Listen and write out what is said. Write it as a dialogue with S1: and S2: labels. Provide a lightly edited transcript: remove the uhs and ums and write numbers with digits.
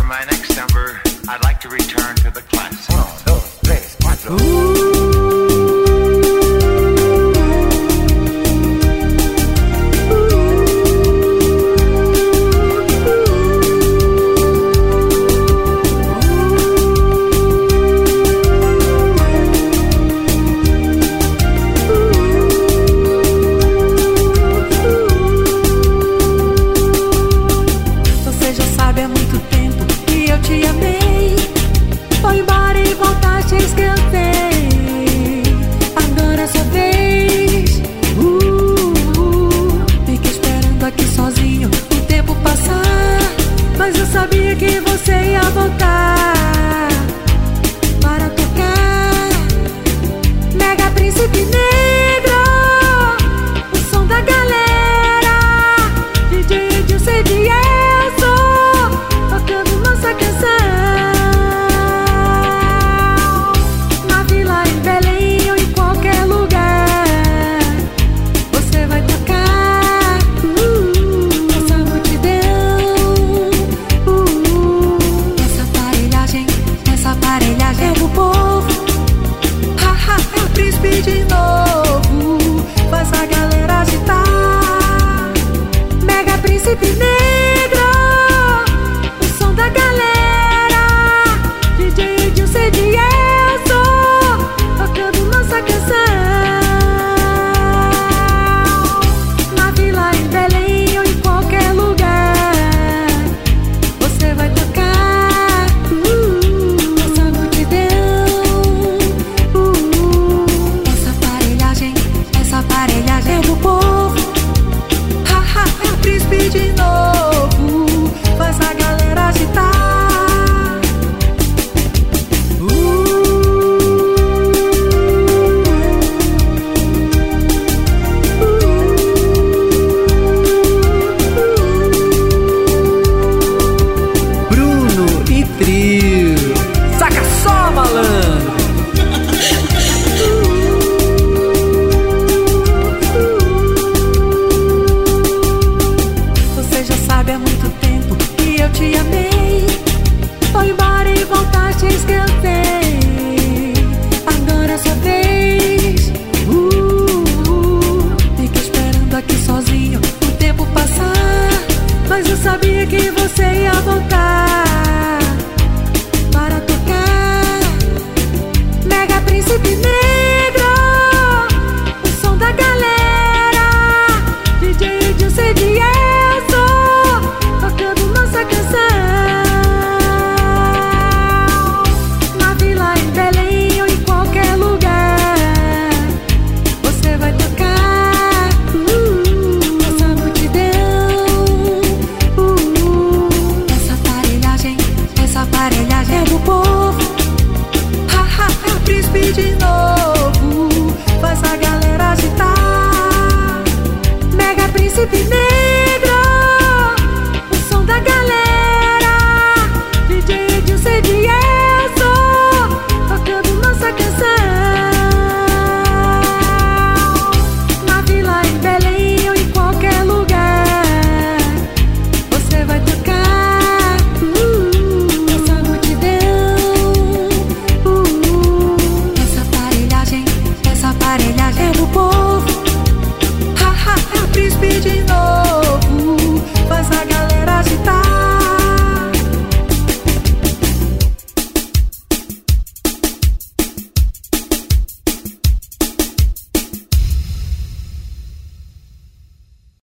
S1: my next number, I'd like to return to the classics.
S2: 1, 2, 3, 4.
S3: Sabia que você ia voltar para tocar Mega Príncipe Negro, o som da galera, DJ Edilson e Edilson, tocando nossa canção. Na vila, em Belém ou em qualquer lugar, você vai tocar essa multidão. Essa aparelhagem é do povo. Haha, é o príncipe de novo. Faz a galera agitar. Mega Príncipe Negro, o som da galera, DJ Edilson e Edilson, tocando nossa canção. Na vila, em Belém ou em qualquer lugar, você vai tocar aparelhagem do povo. Haha, é o príncipe de novo. Faz a galera agitar.
S4: Bruno e Trio. Saca só, malandro.
S3: Há muito tempo que eu te amei. Foi embora e voltaste, esqueci. Agora é sua vez. Fiquei esperando aqui sozinho o tempo passar, mas eu sabia que você